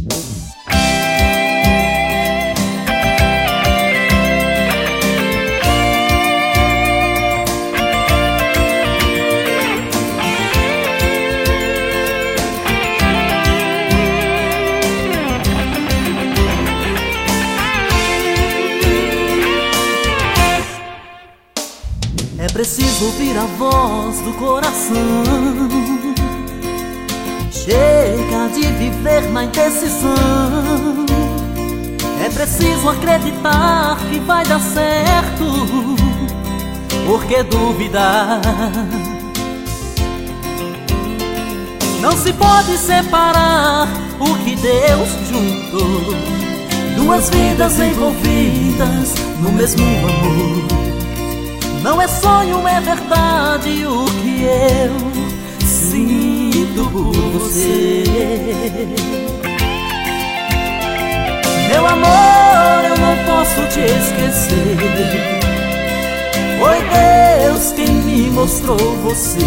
É preciso ouvir a voz do coração. Chega de viver na indecisão. É preciso acreditar que vai dar certo. Por que duvidar? Não se pode separar o que Deus juntou. Duas vidas envolvidas no mesmo amor. Não é sonho, é verdade o que eu sinto por você. Meu amor, eu não posso te esquecer. Foi Deus quem me mostrou você.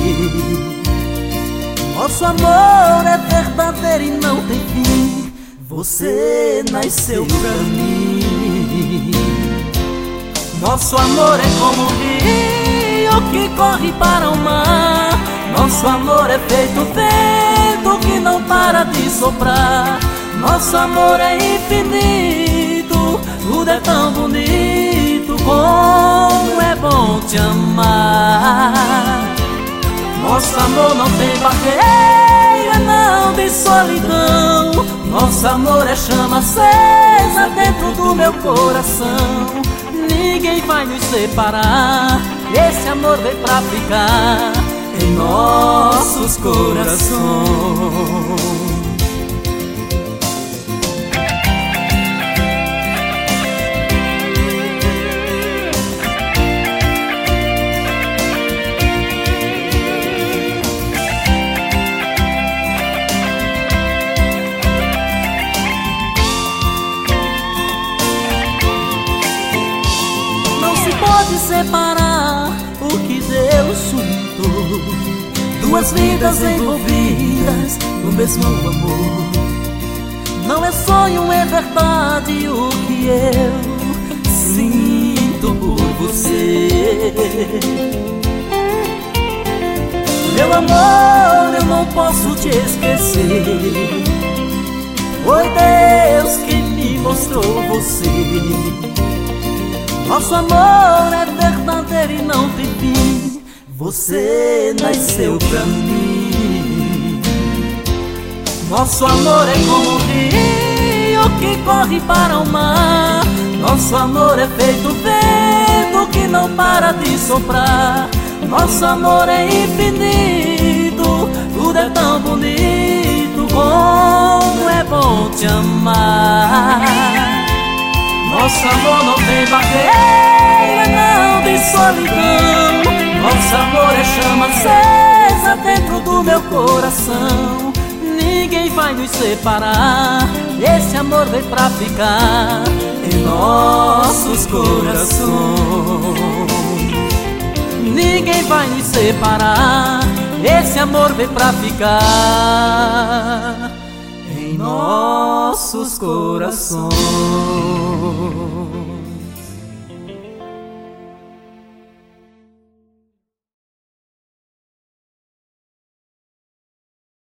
Nosso amor é verdadeiro e não tem fim. Você nasceu pra mim. Nosso amor é como um rio que corre para o mar. Nosso amor é feito vento que não para de soprar. Nosso amor é infinito, tudo é tão bonito. Como é bom te amar. Nosso amor não tem barreira, não tem solidão. Nosso amor é chama acesa dentro do meu coração. Ninguém vai nos separar. Esse amor veio pra ficar em nossos corações. Pode separar o que Deus juntou. Duas vidas envolvidas no mesmo amor. Não é sonho, é verdade o que eu sinto por você. Meu amor, eu não posso te esquecer. Foi Deus quem me mostrou você. Nosso amor é verdadeiro e não tem fim. Você nasceu pra mim. Nosso amor é como um rio que corre para o mar. Nosso amor é feito vento que não para de soprar. Nosso amor é infinito, tudo é tão bonito. Como é bom te amar. Nosso amor não tem barreira, não tem solidão. Nosso amor é chama acesa dentro do meu coração. Ninguém vai nos separar. Esse amor veio pra ficar em nossos corações. Ninguém vai nos separar. Esse amor veio pra ficar em nossos corações.